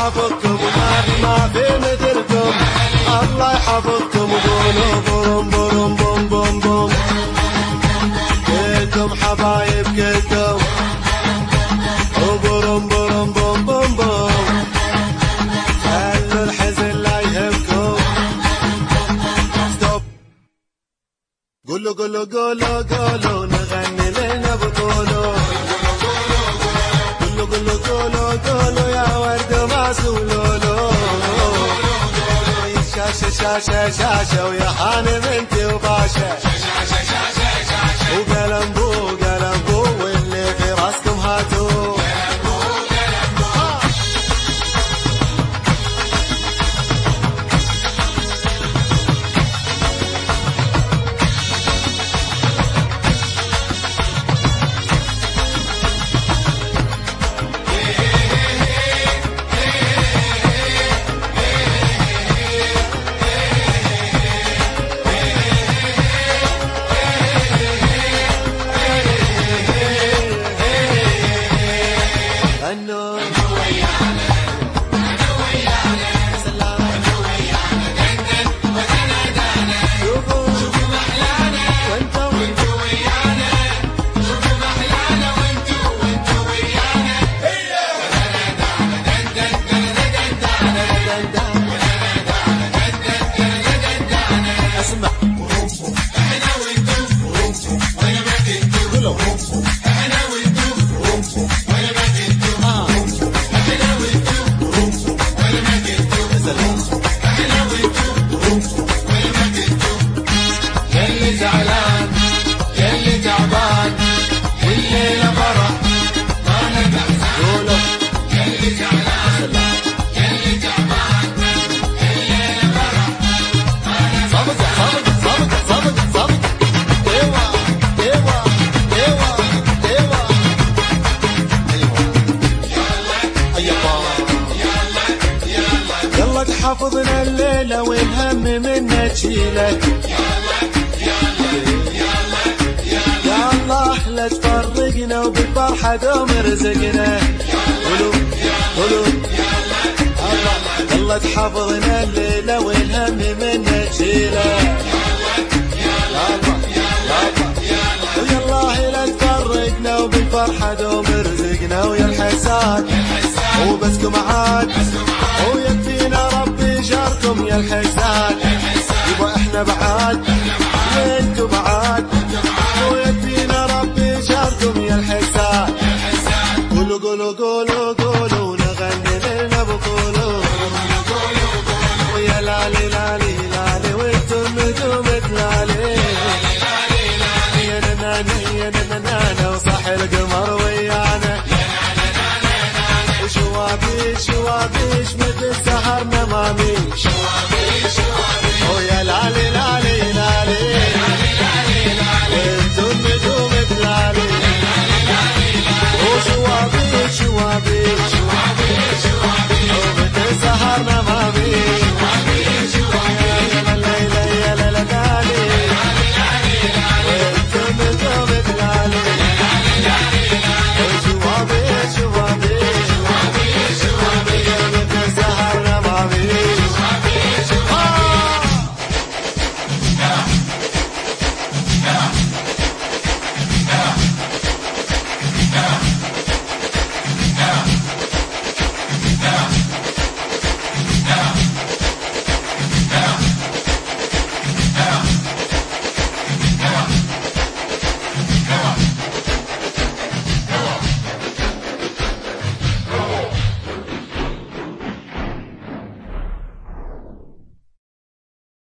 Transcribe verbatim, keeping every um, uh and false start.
يحفظكم وما في ما في مثلكم. الله يحفظكم وقولوا بوم بوم بوم بوم بوم. كلكم حبايب كلكم وبوم بوم بوم بوم بوم. خلوا الحزن لا يهمكم. ستوب. قولوا قولوا قولوا قولوا نغني لنا بطولوا. قولوا قولوا قولوا قولوا يا ورد ما سولولو. شاشة شاشة شاشة ويا حانم انت وباشا. وقلم بو قلم بو واللي في راسكم هاتوا. حافظنا الليلة والهم منا تشيله. يا الله لا تفرقنا وبالفرحة دوم رزقنا. قولوا قولوا يلا تحافظنا الليلة والهم منا تشيله. ويا الله لا تفرقنا وبالفرحة دوم رزقنا. ويا الحساد وبسكم عاد ويكفينا ربي شركم يا الحساد. يبا احنا بعاد